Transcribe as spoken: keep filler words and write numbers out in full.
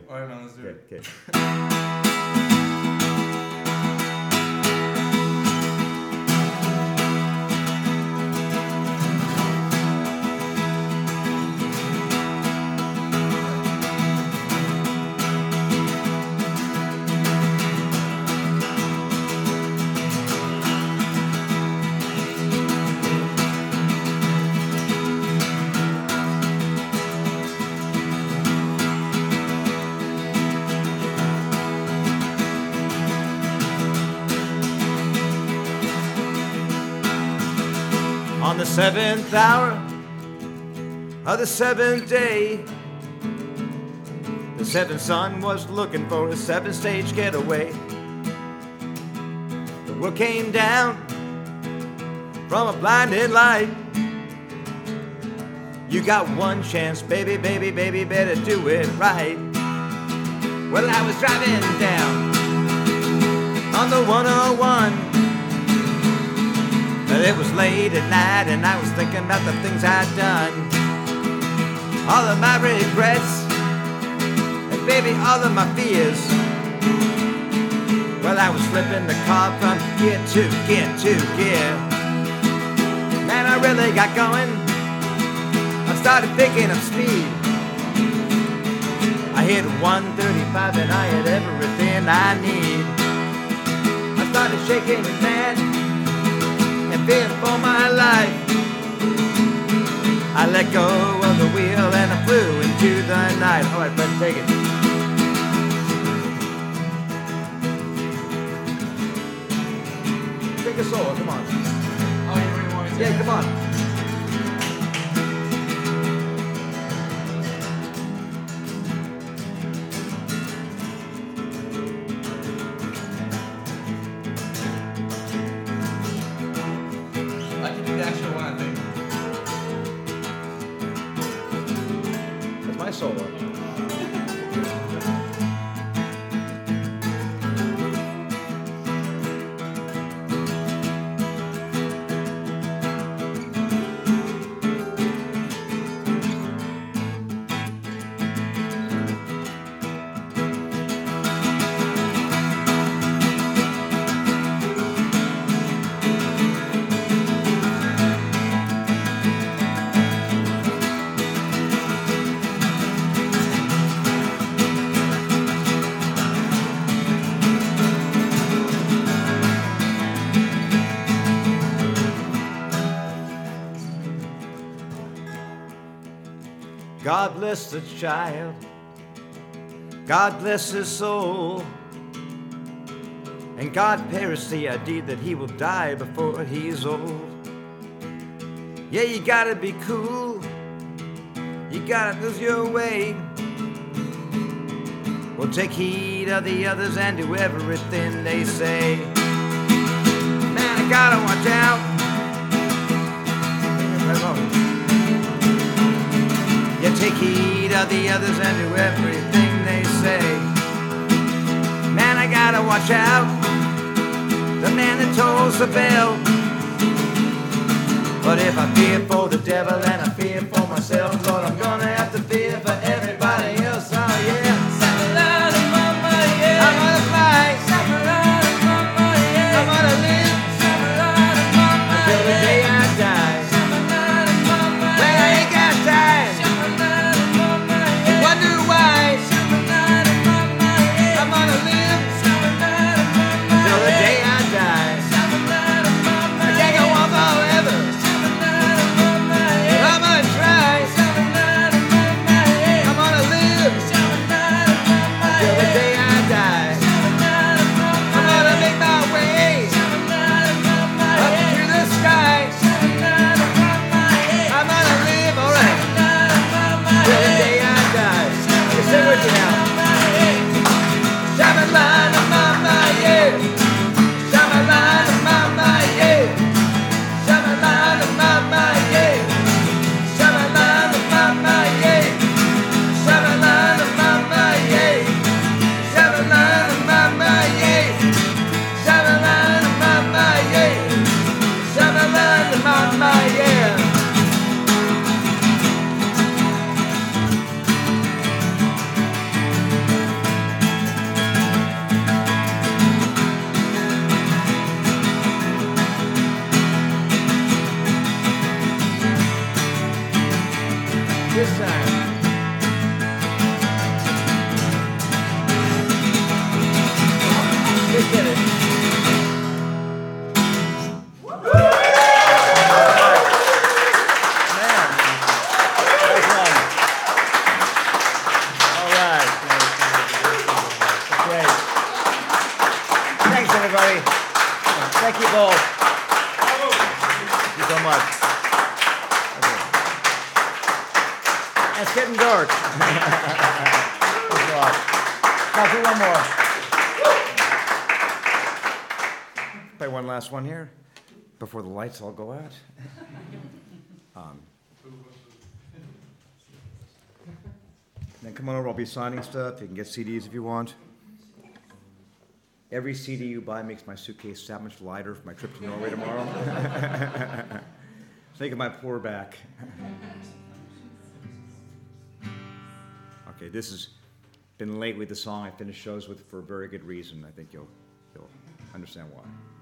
you. All right, man, let's do Okay, it. okay. On the seventh hour of the seventh day, the seventh son was looking for a seven-stage getaway. The world came down from a blinding light. You got one chance, baby, baby, baby, better do it right. Well, I was driving down on the one oh one. But it was late at night and I was thinking about the things I'd done. All of my regrets and baby, all of my fears. Well, I was flipping the car from gear to gear to gear. Man, I really got going. I started picking up speed. I hit one thirty-five and I had everything I need. I started shaking and mad and fearing for my life. I let go of the wheel and I flew into the night. All right, Brett, take it. Take a solo, come on. Oh, you really want me to? Yeah, come on. I can do the actual one, I think. That's my solo. God bless the child, God bless his soul, and God perish the idea that he will die before he's old. Yeah, you gotta be cool, you gotta lose your way. Well, take heed of the others and do everything they say. Man, I gotta watch out. You take heed of the others and do everything they say. Man, I gotta watch out. The man that tolls the bell. But if I fear for the devil and I fear for myself, Lord, I'm gonna have to fear for everybody else. Oh yeah. I'm gonna fly. I'm gonna live until the day I die. Well, I ain't got time. Wonder why. I'm gonna live until the day I die. I can't go on forever. I'm gonna try. I'm gonna live until the day I die. I'm gonna make my way up to the sky. I'm gonna live, alright, till the day I die. You sing with me now. Shamalama, mama, yeah. Shamalama, mama, yeah. Shamalama, mama, yeah. Shamalama, mama, yeah. Shamalama, mama, yeah. Shamalama, mama, yeah. Shamalama, mama, yeah. Shamalama, mama, yeah. you both. Thank you so much. Okay. It's getting dark. Thanks a lot. I'll do one more. Play one last one here before the lights all go out. Um, then come on over. I'll be signing stuff. You can get C Ds if you want. Every C D you buy makes my suitcase that much lighter for my trip to Norway tomorrow. Think of my poor back. Okay, this has been late with the song I finish shows with for a very good reason. I think you'll you'll understand why.